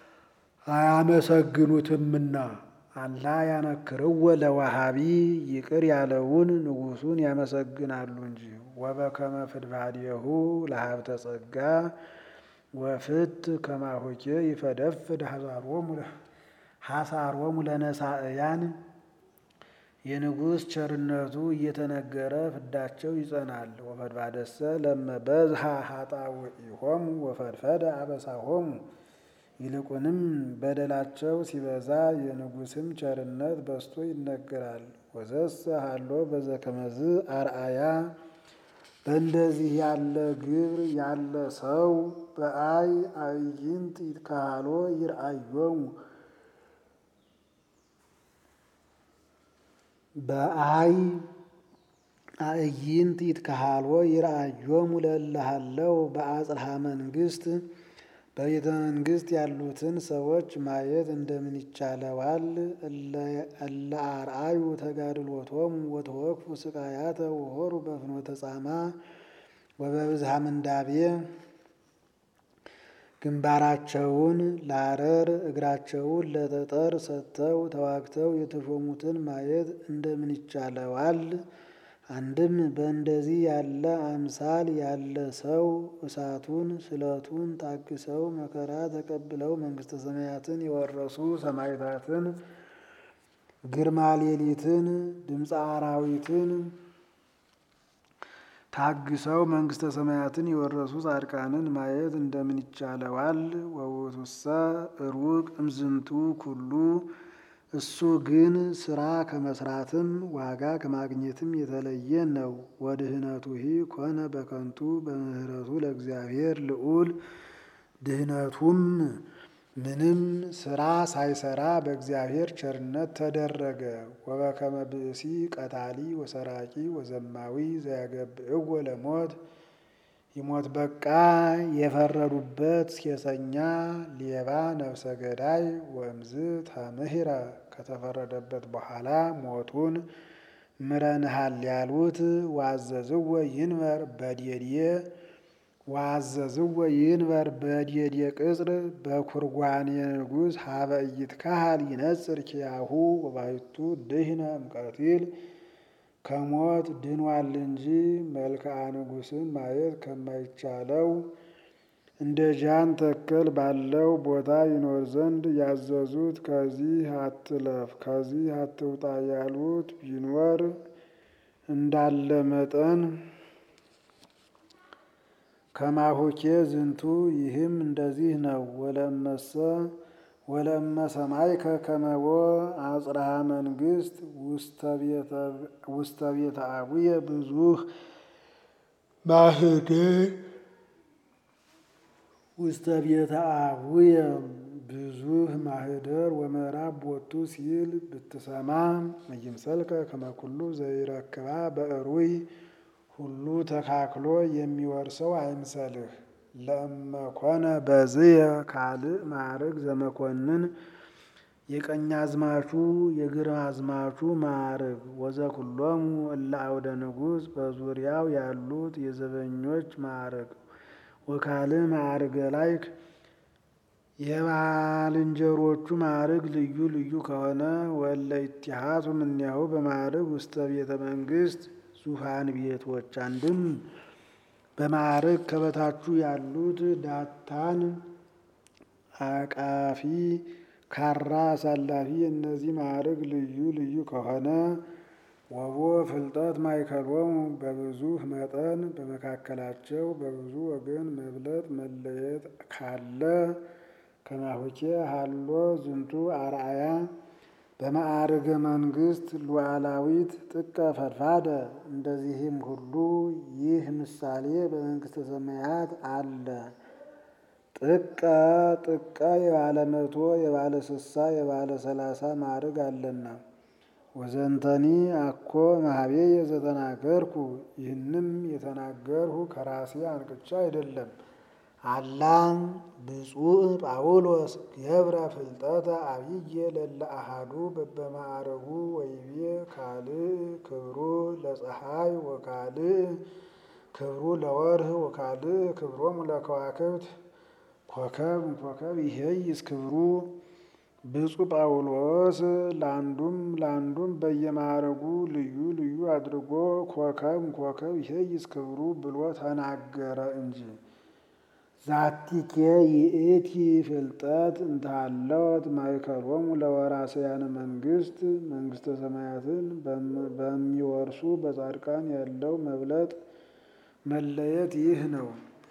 A: አያመሰግኑትምና። አላ ያነክርዎ ለወሃቢ ይቅር ያለውን ንጉሡን ያመሰግናሉ እንጂ። ወበከመ ፍድፋድየሁ ለሀብተ ጸጋ ወፍት ከማሆኬ ይፈደፍድ ሐሳሮሙ ለነሳእያን የንጉሥ ቸርነቱ እየተነገረ ፍዳቸው ይጸናል። ወፈድፋደሰ ለመ በዝሃ ኃጣውኢሆሙ ወፈድፈደ አበሳሆሙ ይልቁንም በደላቸው ሲበዛ የንጉሥም ቸርነት በዝቶ ይነገራል። ወዘሰ ሀሎ በዘከመዝ አርአያ በእንደዚህ ያለ ግብር ያለ ሰው በአይ አዕይንት ይትካሃሎ ይርአዮሙ በአይ አዕይንት ይትካሃሎ ይርአዮሙ ለእለሃለው በአጽርሐ መንግሥት በቤተ መንግሥት ያሉትን ሰዎች ማየት እንደምን ይቻለዋል? እለ አርአዩ ተጋድሎቶሙ ወተወክፉ ስቃያተ ወሆሩ በፍኖተ ጻማ ወበብዝሃ ምንዳቤ ግንባራቸውን ለአረር እግራቸውን ለጠጠር ሰጥተው ተዋግተው የተሾሙትን ማየት እንደምን ይቻለዋል? አንድም በእንደዚህ ያለ አምሳል ያለ ሰው እሳቱን ስለቱን ታግሰው መከራ ተቀብለው መንግሥተ ሰማያትን የወረሱ ሰማዕታትን ግርማ ሌሊትን ድምፀ አራዊትን ታግሰው መንግሥተ ሰማያትን የወረሱ ጻድቃንን ማየት እንደምን ይቻለዋል? ወውእቱሰ ሩቅ እምዝንቱ ኩሉ እሱ ግን ስራ ከመስራትም ዋጋ ከማግኘትም የተለየ ነው። ወድህነቱሂ ኮነ በከንቱ በምህረቱ ለእግዚአብሔር ልዑል ድህነቱም ምንም ስራ ሳይሰራ በእግዚአብሔር ቸርነት ተደረገ። ወበከመ ብእሲ ቀታሊ ወሰራቂ ወዘማዊ ዘያገብዕዎ ለሞት ይሞት በቃ የፈረዱበት ሴሰኛ ሌባ ነፍሰ ገዳይ ወእምዝ ተምህረ ከተፈረደበት በኋላ ሞቱን ምረንሃል ያሉት ዋዘዝወ ይንበር በዴድየ ዋዘዝወ ይንበር በዴድየ ቅጽር በኩርጓኔ ንጉሥ ሀበ ኢይትካሃል ይነጽር ኪያሁ ወባሕቱ ድህነ እምቀቲል ከሞት ድኗል እንጂ መልክዓ ንጉሥን ማየት ከማይቻለው እንደ ጃን ተከል ባለው ቦታ ይኖር ዘንድ ያዘዙት ከዚህ አትለፍ ከዚህ አትውጣ ያሉት ቢኖር እንዳለ መጠን ከማሆኬ ዝንቱ ይህም እንደዚህ ነው። ወለመሰ ወለመ ሰማይከ ከመቦ አጽርሐ መንግሥት ውስተ ቤተ አቡየ ብዙኅ ማህደር ውስተ ቤተ አቡየ ብዙኅ ማህደር ወምዕራብ ቦቱ ሲል ብትሰማ እይምሰልከ ከመ ኩሉ ዘይረክባ በእሩይ ሁሉ ተካክሎ የሚወርሰው አይምሰልህ። ለእመኮነ በዝየ ካልእ ማዕርግ ዘመኮንን የቀኛዝማቹ የግራዝማቹ ማዕርግ ወዘኩሎሙ እለ አውደ ንጉሥ በዙሪያው ያሉት የዘበኞች ማዕርግ ወካልእ ማዕርገ ላይክ የባልንጀሮቹ ማዕርግ ልዩ ልዩ ከሆነ ወለ ኢትሃቱ እምኔሁ በማዕርግ ውስተ ቤተ መንግሥት ዙፋን ቤቶች አንድም በማዕርግ ከበታቹ ያሉት ዳታን አቃፊ ካራ አሳላፊ እነዚህ ማዕርግ ልዩ ልዩ ከሆነ ወቦ ፍልጠት ማእከሎሙ በብዙ መጠን በመካከላቸው በብዙ ወገን መብለጥ መለየት ካለ ከማሁኬ ሀሎ ዝንቱ አርአያ በማዕርገ መንግስት ሉዓላዊት ጥቀ ፈድፋደ እንደዚህም ሁሉ ይህ ምሳሌ በመንግስተ ሰማያት አለ። ጥቀ ጥቀ የባለ መቶ የባለ ስሳ የባለ ሰላሳ ማዕርግ አለና ወዘንተኒ አኮ ማህቤየ ዘተናገርኩ ይህንም የተናገርሁ ከራሴ አንቅቻ አይደለም። አላ ብፁዕ ጳውሎስ ገብረ ፍልጠተ አብየ ለለ አሃዱ በበማዕረጉ ወይቤ ካልእ ክብሩ ለፀሐይ ወካልእ ክብሩ ለወርህ ወካልእ ክብሮሙ ለከዋክብት ኮከብ ኮከብ ይሄይስ ክብሩ ብፁዕ ጳውሎስ ለአንዱም ለአንዱም በየማዕረጉ ልዩ ልዩ አድርጎ ኮከብ ኮከብ ይሄይስ ክብሩ ብሎ ተናገረ እንጂ። ዛቲኬ ይእቲ ፍልጠት እንታለወት ማእከሎሙ ለወራስያነ መንግስት መንግስተ ሰማያትን በሚወርሱ በጻድቃን ያለው መብለጥ መለየት ይህ ነው።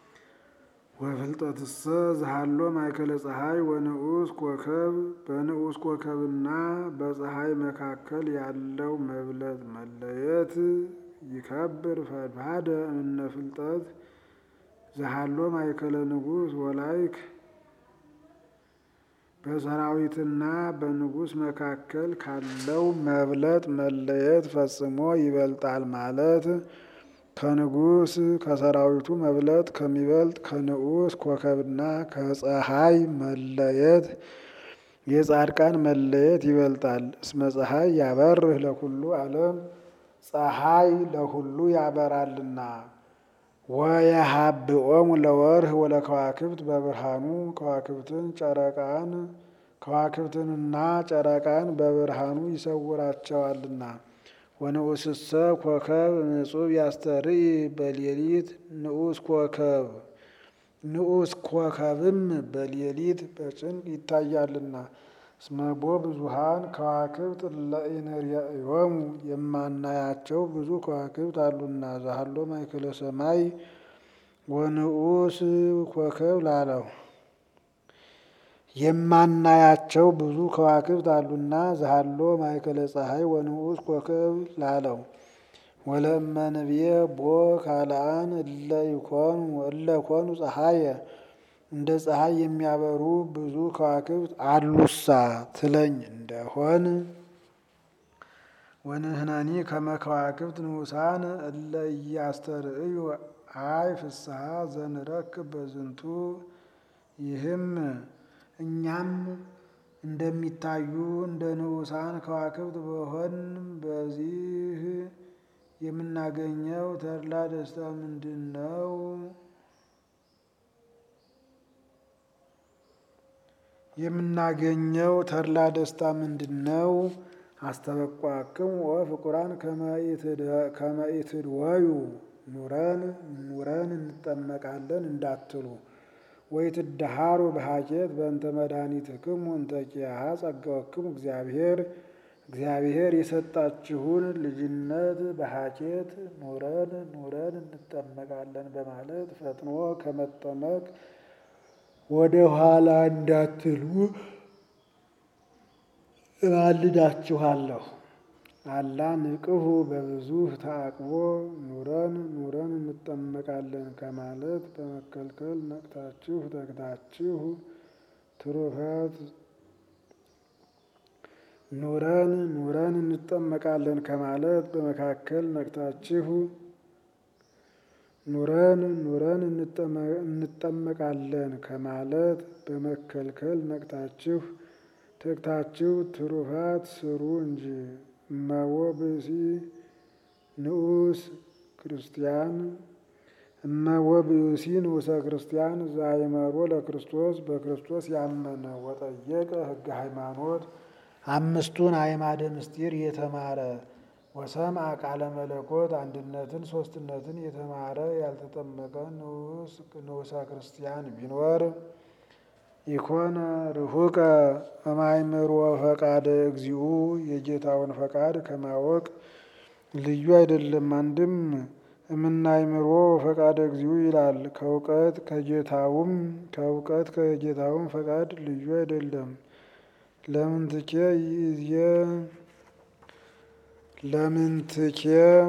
A: ወፍልጠትሰ ዘሃሎ ማእከለ ፀሐይ ወንዑስ ኮከብ በንዑስ ኮከብና በፀሐይ መካከል ያለው መብለጥ መለየት ይከብር ፈድፋደ እምነ ፍልጠት ዘሃሎ ማእከለ ንጉስ ወላይክ በሰራዊትና በንጉስ መካከል ካለው መብለጥ መለየት ፈጽሞ ይበልጣል ማለት ከንጉስ ከሰራዊቱ መብለጥ ከሚበልጥ ከንዑስ ኮከብና ከፀሐይ መለየት የጻድቃን መለየት ይበልጣል። እስመ ፀሐይ ያበርህ ለኩሉ ዓለም ፀሐይ ለሁሉ ያበራልና ወየሀብኦሙ ለወርህ ወለከዋክብት በብርሃኑ ከዋክብትን ጨረቃን ከዋክብትንና ጨረቃን በብርሃኑ ይሰውራቸዋልና። ወንዑስሰ ኮከብ ንጹሕ ያስተርኢ በሌሊት ንዑስ ኮከብ ንዑስ ኮከብም በሌሊት በጭንቅ ይታያልና። እስመቦ ብዙሃን ከዋክብት ለኢንርዮሙ የማናያቸው ብዙ ከዋክብት አሉና። ዛሃሎ ማእከለ ሰማይ ወንዑስ ኮከብ ላለው የማናያቸው ብዙ ከዋክብት አሉና ዛሃሎ ማእከለ ፀሐይ ወንዑስ ኮከብ ላለው ወለእመንብየ ቦ ካልአን እለ ይኮኑ እለ ኮኑ ፀሐየ እንደ ፀሐይ የሚያበሩ ብዙ ከዋክብት አሉሳ ትለኝ እንደሆን ወንህናኒ ከመ ከዋክብት ንዑሳን እለ ኢያስተርእዩ አይ ፍስሐ ዘንረክብ በዝንቱ ይህም እኛም እንደሚታዩ እንደ ንዑሳን ከዋክብት በሆን በዚህ የምናገኘው ተድላ ደስታ ምንድን ነው? የምናገኘው ተድላ ደስታ ምንድን ነው? አስተበቋክሙ ወፍቁራን ከመ ኢትድወዩ ኑረን ኑረን እንጠመቃለን እንዳትሉ ወይትደሃሩ በሀኬት በእንተ መድኃኒትክሙ እንተ ኪያሃ ጸጋወክሙ እግዚአብሔር እግዚአብሔር የሰጣችሁን ልጅነት በሀኬት ኑረን ኑረን እንጠመቃለን በማለት ፈጥኖ ከመጠመቅ ወደ ኋላ እንዳትሉ እማልዳችኋለሁ። አላ ንቅሁ በብዙ ተአቅቦ ኑረን ኑረን እንጠመቃለን ከማለት በመከልከል ነቅታችሁ ተግታችሁ ትሩፋት ኑረን ኑረን እንጠመቃለን ከማለት በመካከል ነቅታችሁ ኑረን ኑረን እንጠመቃለን ከማለት በመከልከል ነቅታችሁ ተግታችሁ ትሩፋት ስሩ እንጂ። እመዎ ብእሲ ንዑስ ክርስቲያን እመዎ ብእሲ ንዑሰ ክርስቲያን ዘአእመሮ ለክርስቶስ በክርስቶስ ያመነ ወጠየቀ ሕገ ሃይማኖት አምስቱን አዕማደ ምስጢር የተማረ ወሰምዐ ቃለ መለኮት አንድነትን ሶስትነትን የተማረ ያልተጠመቀ ንዑሰ ክርስቲያን ቢኖር ኢኮነ ርሁቀ እማይምሮ ፈቃደ እግዚኡ የጌታውን ፈቃድ ከማወቅ ልዩ አይደለም። አንድም እምናይምሮ ፈቃደ እግዚኡ ይላል። ከእውቀት ከጌታውም ከእውቀት ከጌታውም ፈቃድ ልዩ አይደለም። ለምንትኬ ይዜ ለምንትኬ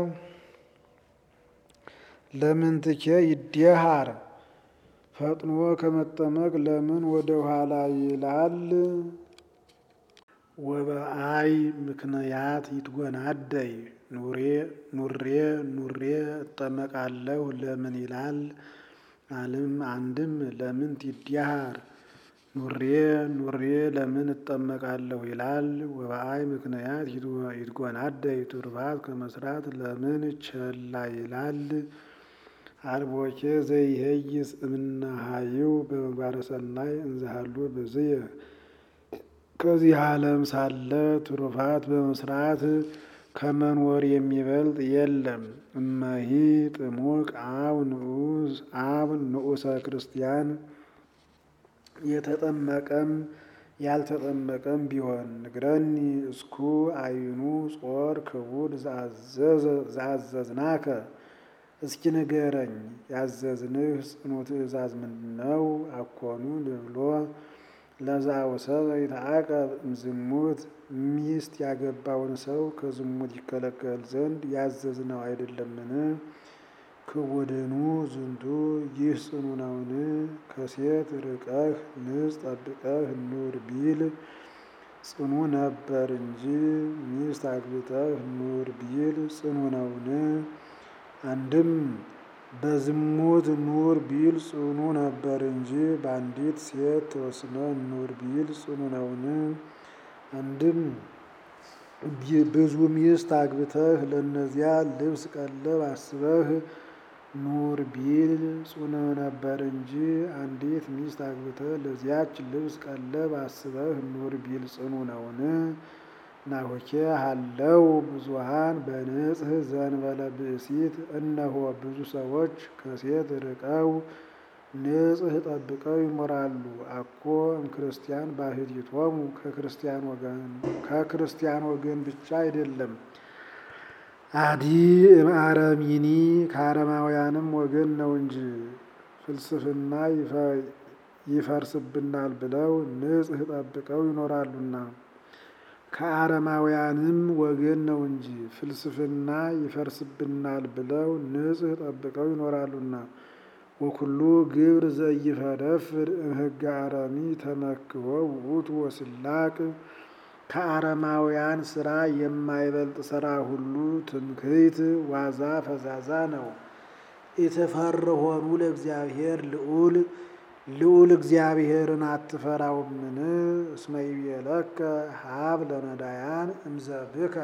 A: ለምንትኬ ይዴሃር ፈጥኖ ከመጠመቅ ለምን ወደ ኋላ ይላል? ወበአይ ምክንያት ይትጎናደይ ኑሬ ኑሬ ኑሬ እጠመቃለሁ ለምን ይላል? አልም አንድም ለምን ይዴሃር ኑሬ ኑሬ ለምን እጠመቃለሁ ይላል? ወበአይ ምክንያት ይትጎናደይ ቱርባት ከመስራት ለምን ቸላ ይላል? አልቦኬ ዘይሄይስ እምናሃይው በምግባረ ሰናይ እንዘሃሉ በዝየ ከዚህ ዓለም ሳለ ትሩፋት በመስራት ከመኖር የሚበልጥ የለም። እመሂ ጥሙቅ አብ ንዑስ አብ ንዑሰ ክርስቲያን የተጠመቀም ያልተጠመቀም ቢሆን ንግረኒ እስኩ አይኑ ጾር ክቡድ ዘአዘዝናከ እስኪ ንገረኝ ያዘዝንህ ጽኑ ትእዛዝ ምንድነው? አኮኑ ንብሎ ለዘአውሰበ ይትዐቀብ እምዝሙት ሚስት ያገባውን ሰው ከዝሙት ይከለከል ዘንድ ያዘዝነው አይደለምን? ክቡድኑ ዝንቱ ይህ ጽኑ ነውን? ከሴት ርቀህ ንጽ ጠብቀህ ኑር ቢል ጽኑ ነበር እንጂ ሚስት አግብተህ ኑር ቢል ጽኑ ነውን? አንድም በዝሙት ኑር ቢል ጽኑ ነበር እንጂ በአንዲት ሴት ተወስነህ ኑር ቢል ጽኑ ነውን? አንድም ብዙ ሚስት አግብተህ ለእነዚያ ልብስ ቀለብ አስበህ ኑር ቢል ጽኑ ነበር እንጂ አንዲት ሚስት አግብተህ ለዚያች ልብስ ቀለብ አስበህ ኑር ቢል ጽኑ ነውን? ናሆኬ ሀለው ብዙሃን በንጽህ ዘንበለ ብእሲት እነሆ ብዙ ሰዎች ከሴት ርቀው ንጽህ ጠብቀው ይኖራሉ። አኮ እምክርስቲያን ባሕቲቶሙ ከክርስቲያን ወገን ከክርስቲያን ወገን ብቻ አይደለም። አዲ እምአረሚኒ ከአረማውያንም ወገን ነው እንጂ ፍልስፍና ይፈርስብናል ብለው ንጽህ ጠብቀው ይኖራሉና። ከአረማውያንም ወገን ነው እንጂ ፍልስፍና ይፈርስብናል ብለው ንጽህ ጠብቀው ይኖራሉና። ወኩሉ ግብር ዘይፈረፍር እምሕገ አረሚ ተመክሮ ውእቱ ወስላቅ ከአረማውያን ስራ የማይበልጥ ስራ ሁሉ ትምክህት ዋዛ ፈዛዛ ነው። ኢትፈርሆኑ ለእግዚአብሔር ልዑል ልዑል እግዚአብሔርን አትፈራውምን? እስመ ይቤለከ ሀብ ለነዳያን እምዘብከ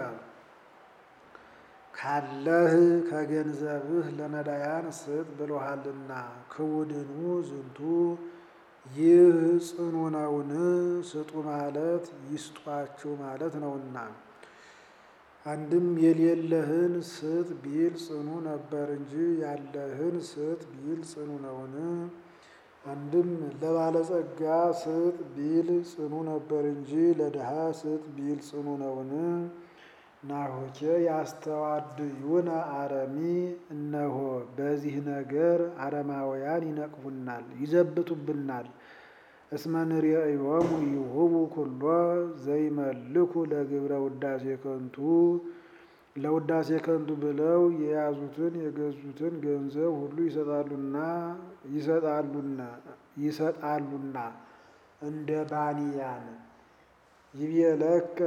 A: ካለህ ከገንዘብህ ለነዳያን ስጥ ብሎሃልና። ክቡድኑ ዝንቱ ይህ ጽኑ ነውን? ስጡ ማለት ይስጧችሁ ማለት ነውና። አንድም የሌለህን ስጥ ቢል ጽኑ ነበር እንጂ ያለህን ስጥ ቢል ጽኑ ነውን? አንድም ለባለጸጋ ስጥ ቢል ጽኑ ነበር እንጂ ለድሃ ስጥ ቢል ጽኑ ነውን? ናሆኬ ያስተዋድዩነ አረሚ እነሆ በዚህ ነገር አረማውያን ይነቅፉናል፣ ይዘብቱብናል። እስመ ንርእዮሙ ይሁቡ ኩሎ ዘይመልኩ ለግብረ ውዳሴ ከንቱ ለውዳሴ ከንቱ ብለው የያዙትን የገዙትን ገንዘብ ሁሉ ይሰጣሉና ይሰጣሉና ይሰጣሉና እንደ ባንያን ይቤለከ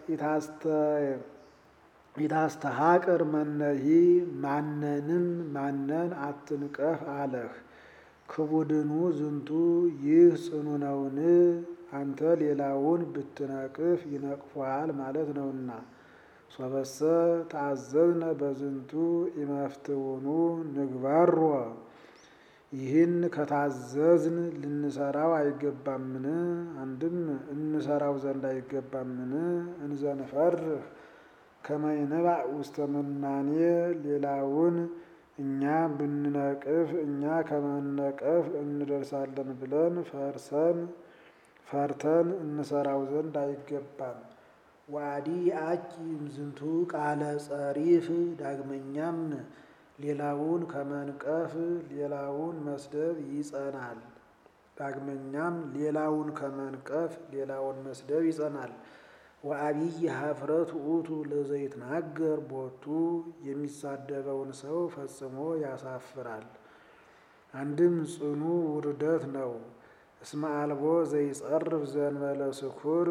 A: ኢታስተሃቅር መነሂ ማንንም ማነን አትንቀፍ አለህ። ክቡድኑ ዝንቱ ይህ ጽኑ ነውን? አንተ ሌላውን ብትነቅፍ ይነቅፉሃል ማለት ነውና። ሶበሰ ተአዘዝነ በዝንቱ ኢመፍትውኑ ንግባሮ ይህን ከታዘዝን ልንሰራው አይገባምን? አንድም እንሰራው ዘንድ አይገባምን? እንዘንፈርህ ከመ ይንባዕ ውስተ ምናኔ ሌላውን እኛ ብንነቅፍ እኛ ከመነቀፍ እንደርሳለን ብለን ፈርሰን ፈርተን እንሰራው ዘንድ አይገባም። ዋዲ አኪ እምዝንቱ ቃለ ጸሪፍ ዳግመኛም ሌላውን ከመንቀፍ ሌላውን መስደብ ይጸናል። ዳግመኛም ሌላውን ከመንቀፍ ሌላውን መስደብ ይጸናል። ወአብይ ኀፍረት ውእቱ ለዘይትናገር ቦቱ የሚሳደበውን ሰው ፈጽሞ ያሳፍራል። አንድም ጽኑ ውርደት ነው። እስመ አልቦ ዘይጸርፍ ዘእንበለ ስኩር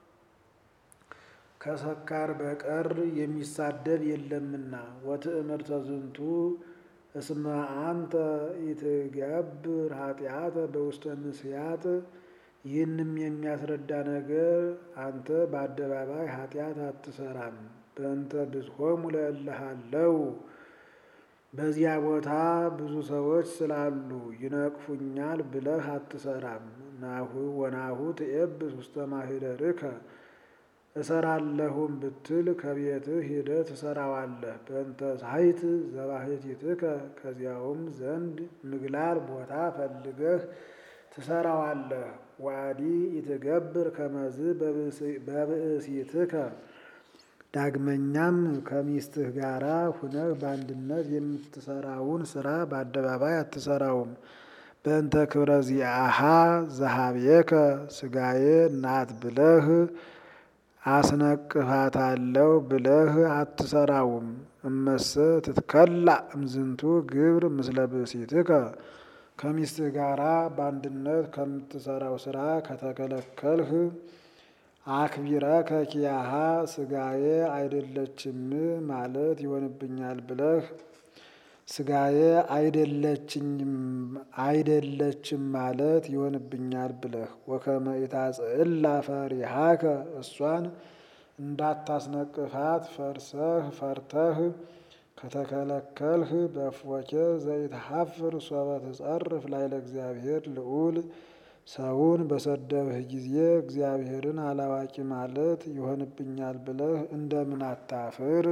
A: ከሰካር በቀር የሚሳደብ የለምና። ወትእምርተ ዝንቱ እስመ አንተ ኢትገብር ኃጢአተ በውስተ ምስያት ይህንም የሚያስረዳ ነገር አንተ በአደባባይ ኃጢአት አትሰራም። በእንተ ብዝሆሙ ለእለ ሀለው በዚያ ቦታ ብዙ ሰዎች ስላሉ ይነቅፉኛል ብለህ አትሰራም። ናሁ ወናሁ ትኤብስ ውስተ ማኅደርከ እሰራለሁም ብትል ከቤትህ ሄደህ ትሰራዋለህ። በእንተ ሳይት ዘባሕቲትከ ከዚያውም ዘንድ ምግላል ቦታ ፈልገህ ትሰራዋለህ። ዋዲ ኢትገብር ከመዝ በብእሲትከ ዳግመኛም ከሚስትህ ጋራ ሁነህ በአንድነት የምትሰራውን ስራ በአደባባይ አትሰራውም። በእንተ ክብረ ዚአሃ ዘኀቤከ ሥጋዬ ናት ብለህ አስነቅፋታለሁ ብለህ አትሰራውም። እመሰ ትትከላእ እምዝንቱ ግብር ምስለ ብእሲትከ ከሚስትህ ጋራ በአንድነት ከምትሰራው ስራ ከተከለከልህ አክቢረከ ኪያሃ ሥጋዬ አይደለችም ማለት ይሆንብኛል ብለህ ሥጋዬ አይደለችኝም አይደለችም ማለት ይሆንብኛል ብለህ ወከመ ኢታጽዕላ ፈሪሃከ እሷን እንዳታስነቅፋት ፈርሰህ ፈርተህ ከተከለከልህ በእፎኬ ዘይትሐፍር ሶበ ትጸርፍ ላዕለ እግዚአብሔር ልዑል ሰውን በሰደብህ ጊዜ እግዚአብሔርን አላዋቂ ማለት ይሆንብኛል ብለህ እንደምን አታፍር?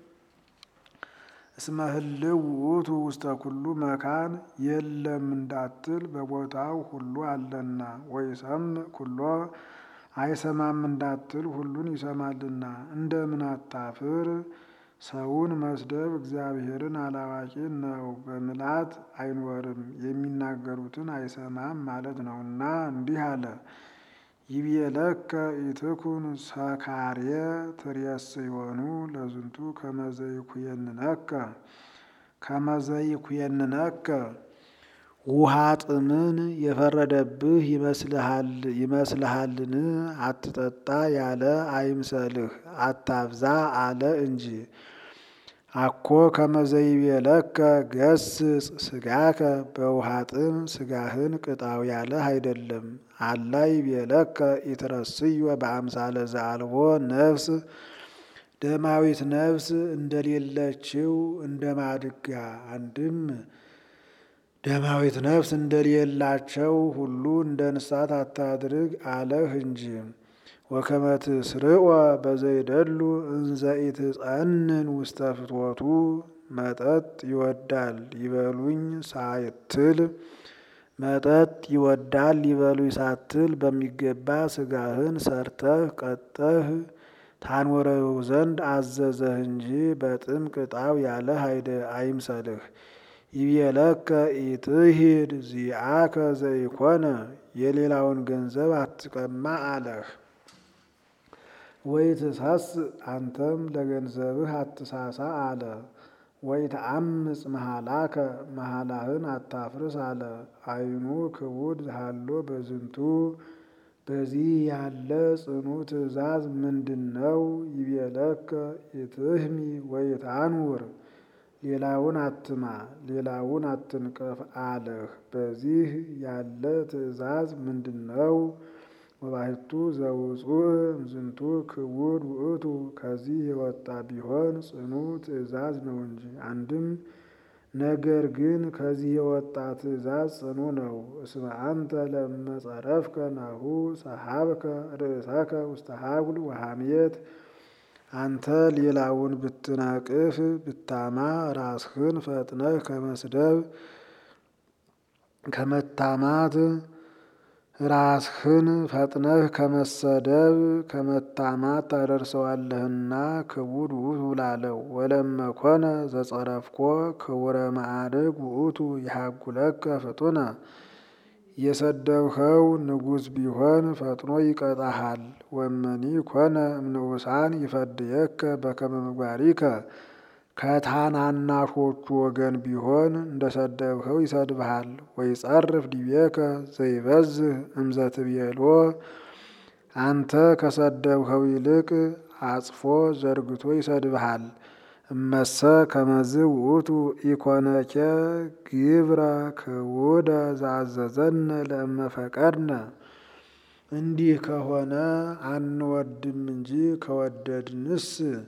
A: እስመ ህልው ውእቱ ውስተ ኩሉ መካን የለም እንዳትል በቦታው ሁሉ አለና። ወይሰምዕ ኩሎ አይሰማም እንዳትል ሁሉን ይሰማልና። እንደምን አታፍር? ሰውን መስደብ እግዚአብሔርን አላዋቂ ነው፣ በምልአት አይኖርም፣ የሚናገሩትን አይሰማም ማለት ነውና እንዲህ አለ። ይቤለከ ኢትኩን ሰካርየ ትሬስዮኑ ለዝንቱ ከመ ዘይኩየንነከ ከመ ዘይኩየንነከ ውሃ ጥምን የፈረደብህ ይመስልሃልን? አትጠጣ ያለ አይምሰልህ፣ አታብዛ አለ እንጂ። አኮ ከመ ዘይቤለከ ገስጽ ሥጋከ በውሃ ጥም ሥጋህን ቅጣው ያለህ አይደለም። አላ ይቤለከ ኢትረስዮ በአምሳለ ዘአልቦ ነፍስ ደማዊት ነፍስ እንደሌለችው እንደ ማድጋ አንድም ደማዊት ነፍስ እንደሌላቸው ሁሉ እንደ እንስሳት አታድርግ አለህ እንጂ። ወከመ ትስርወ በዘይደሉ እንዘ ኢትጸንን ውስተ ፍትወቱ መጠጥ ይወዳል ይበሉኝ ሳትል መጠጥ ይወዳል ይበሉኝ ሳትል በሚገባ ሥጋህን ሰርተህ ቀጠህ ታንወረው ዘንድ አዘዘህ እንጂ በጥም ቅጣው ያለህ አይምሰልህ። ይቤለከ ኢትሂድ ዚአከ ዘይኮነ የሌላውን ገንዘብ አትቀማ አለህ። ወይትሳስእ አንተም ለገንዘብህ አትሳሳ አለ። ወይትአምፅ መሃላከ መሃላህን አታፍርስ አለ። አይኑ ክቡድ ሃሎ በዝንቱ በዚህ ያለ ጽኑ ትእዛዝ ምንድን ነው? ይቤለከ ኢትህሚ ወይትአንውር ሌላውን አትማ ሌላውን አትንቀፍ አለህ። በዚህ ያለ ትእዛዝ ምንድን ነው? ወባሕቱ ዘውፁእ እምዝንቱ ክቡድ ውእቱ ከዚህ የወጣ ቢሆን ጽኑ ትእዛዝ ነው እንጂ። አንድም ነገር ግን ከዚህ የወጣ ትእዛዝ ጽኑ ነው። እስመ አንተ ለመጸረፍከ ናሁ ሰሐብከ ርእሰከ ውስተ ሀጉል ወሐሜት አንተ ሌላውን ብትነቅፍ ብታማ ራስህን ፈጥነህ ከመስደብ ከመታማት ራስህን ፈጥነህ ከመሰደብ ከመታማት ታደርሰዋለህና ክቡድ ውእቱ ላለው። ወለመኮነ ዘጸረፍኮ ክቡረ ማዕርግ ውእቱ ይሃጉለከ ፍጡነ። የሰደብኸው ንጉሥ ቢሆን ፈጥኖ ይቀጣሃል። ወመኒ ኮነ እምንዑሳን ይፈድየከ በከመ ምግባሪከ። ከታናናሾቹ ወገን ቢሆን እንደሰደብኸው ይሰድብሃል። ወይጸርፍ ዲቤከ ዘይበዝህ እምዘትቤሎ። አንተ ከሰደብኸው ይልቅ አጽፎ ዘርግቶ ይሰድብሃል። እመሰ ከመዝ ውእቱ ኢኮነኬ ግብረ ክቡደ ዘአዘዘነ ለእመ ፈቀድነ። እንዲህ ከሆነ አንወድም እንጂ ከወደድንስ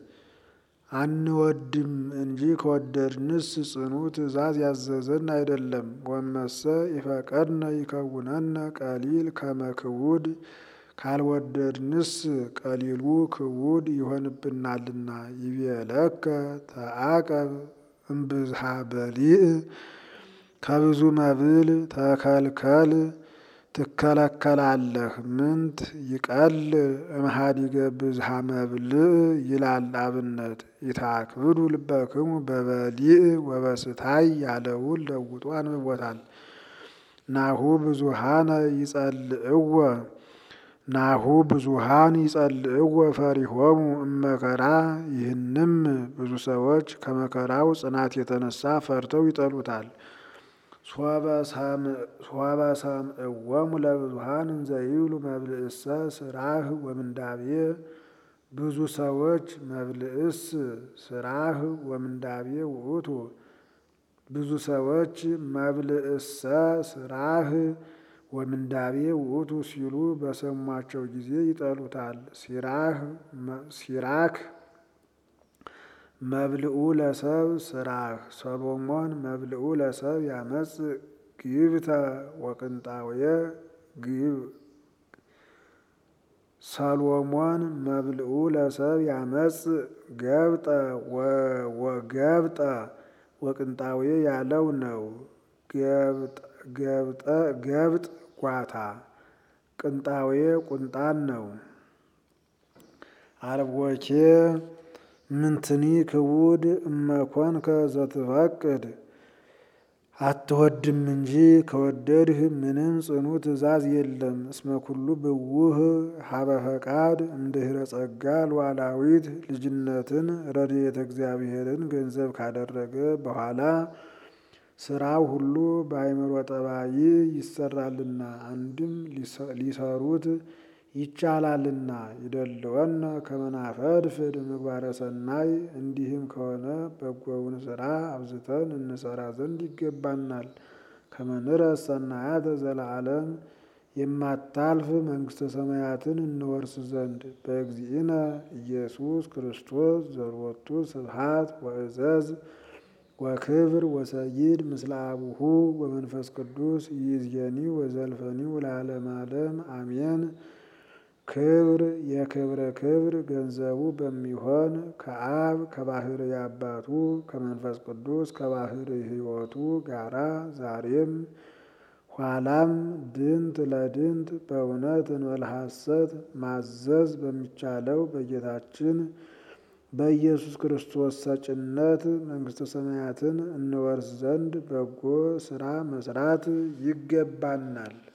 A: አንወድም እንጂ ከወደድንስ ጽኑ ትእዛዝ ያዘዘን አይደለም። ወመሰ ኢፈቀድነ ይከውነነ ቀሊል ከመ ክቡድ። ካልወደድንስ ቀሊሉ ክቡድ ይሆንብናልና። ይቤለከ ተአቀብ እምብዝሃ በሊዕ። ከብዙ መብል ተከልከል ትከለከላለህ። ምንት ይቀል እምሃዲገ ብዝሃ መብልዕ ይላል አብነት። ይታክብዱ ልበክሙ በበሊዕ ወበስታይ ያለውን ለውጦ አንብቦታል። ናሁ ብዙሃነ ይጸልእዎ ናሁ ብዙሃን ይጸልእዎ ፈሪሆሙ እመከራ። ይህንም ብዙ ሰዎች ከመከራው ጽናት የተነሳ ፈርተው ይጠሉታል። ሶበ ሰምዕዎሙ ለብዙሃን እንዘ ይብሉ መብልዕሰ ስራህ ወምንዳቤ። ብዙ ሰዎች መብልዕስ ስራህ ወምንዳቤ ውእቱ። ብዙ ሰዎች መብልዕሰ ስራህ ወምንዳቤ ውእቱ ሲሉ በሰሟቸው ጊዜ ይጠሉታል። ሲራክ መብልዑ ለሰብ ስራህ። ሰሎሞን መብልዑ ለሰብ ያመጽእ ግብተ ወቅንጣውየ ግብ ሰሎሞን መብልዑ ለሰብ ያመጽእ ገብጠ ወገብጠ ወቅንጣውየ ያለው ነው። ገብጥ ጓታ ቅንጣውየ ቁንጣን ነው። አልቦኬ ምንትኒ ክቡድ እመኮንከ ዘትፈቅድ። አትወድም እንጂ ከወደድህ ምንም ጽኑ ትእዛዝ የለም። እስመ ኩሉ ብውህ ሀበ ፈቃድ እምድኅረ ጸጋ ሉዓላዊት። ልጅነትን ረድኤተ እግዚአብሔርን ገንዘብ ካደረገ በኋላ ስራው ሁሉ በአእምሮ ጠባይ ይሰራልና አንድም ሊሰሩት ይቻላልና። ይደልወነ ከመ ናፈድፍድ ምግባረ ሰናይ። እንዲህም ከሆነ በጎውን ስራ አብዝተን እንሰራ ዘንድ ይገባናል። ከመ ንረስ ሰናያተ ዘለዓለም። የማታልፍ መንግሥተ ሰማያትን እንወርስ ዘንድ። በእግዚእነ ኢየሱስ ክርስቶስ ዘሎቱ ስብሐት ወዕዘዝ ወክብር ወሰይድ ምስለ አቡሁ ወመንፈስ ቅዱስ ይእዜኒ ወዘልፈኒ ወለዓለመ ዓለም አሜን። ክብር የክብረ ክብር ገንዘቡ በሚሆን ከአብ ከባሕርይ አባቱ ከመንፈስ ቅዱስ ከባሕርይ ሕይወቱ ጋራ ዛሬም ኋላም ድንት ለድንት በእውነት እንበለ ሐሰት ማዘዝ በሚቻለው በጌታችን በኢየሱስ ክርስቶስ ሰጭነት መንግሥተ ሰማያትን እንወርስ ዘንድ በጎ ሥራ መስራት ይገባናል።